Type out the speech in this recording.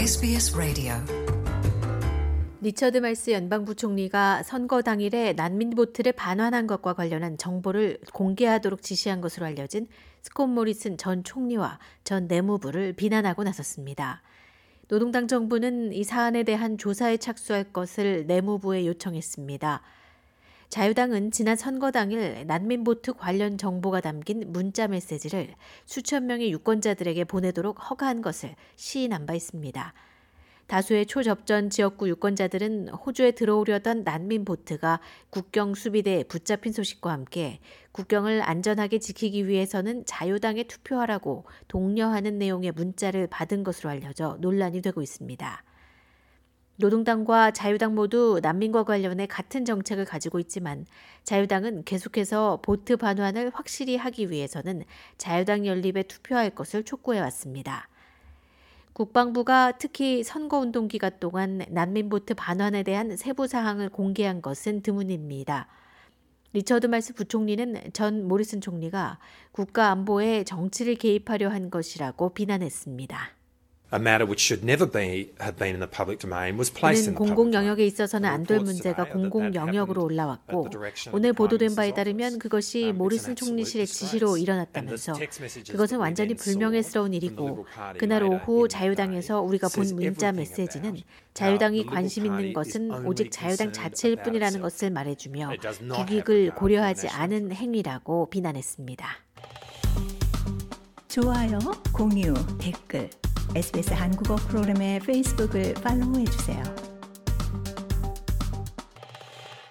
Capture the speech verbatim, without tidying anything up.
에스비에스 라디오 리처드 말스 연방부총리가 선거 당일에 난민보트를 반환한 것과 관련한 정보를 공개하도록 지시한 것으로 알려진 스콧 모리슨 전 총리와 전 내무부를 비난하고 나섰습니다. 노동당 정부는 이 사안에 대한 조사에 착수할 것을 내무부에 요청했습니다. 자유당은 지난 선거 당일 난민보트 관련 정보가 담긴 문자 메시지를 수천 명의 유권자들에게 보내도록 허가한 것을 시인한 바 있습니다. 다수의 초접전 지역구 유권자들은 호주에 들어오려던 난민보트가 국경 수비대에 붙잡힌 소식과 함께 국경을 안전하게 지키기 위해서는 자유당에 투표하라고 독려하는 내용의 문자를 받은 것으로 알려져 논란이 되고 있습니다. 노동당과 자유당 모두 난민과 관련해 같은 정책을 가지고 있지만 자유당은 계속해서 보트 반환을 확실히 하기 위해서는 자유당 연립에 투표할 것을 촉구해왔습니다. 국방부가 특히 선거운동 기간 동안 난민보트 반환에 대한 세부 사항을 공개한 것은 드문입니다. 리처드 말스 부총리는 전 모리슨 총리가 국가 안보에 정치를 개입하려 한 것이라고 비난했습니다. A matter which should never be have been in the public domain was placed in 이는 the public 공공 domain. 영역에 있어서는 안 될 문제가 공공 영역으로 올라왔고 오늘 보도된 바에 따르면 그것이 모리슨 총리실의 지시로 일어났다면서 그것은 완전히 불명예스러운 일이고 그날 오후 자유당에서 우리가 본 문자 메시지는 자유당이 관심 있는 것은 오직 자유당 자체일 뿐이라는 것을 말해주며 국익을 고려하지 않은 행위라고 비난했습니다. 좋아요, 공유, 댓글 에스비에스 한국어 프로그램의 페이스북을 팔로우해주세요.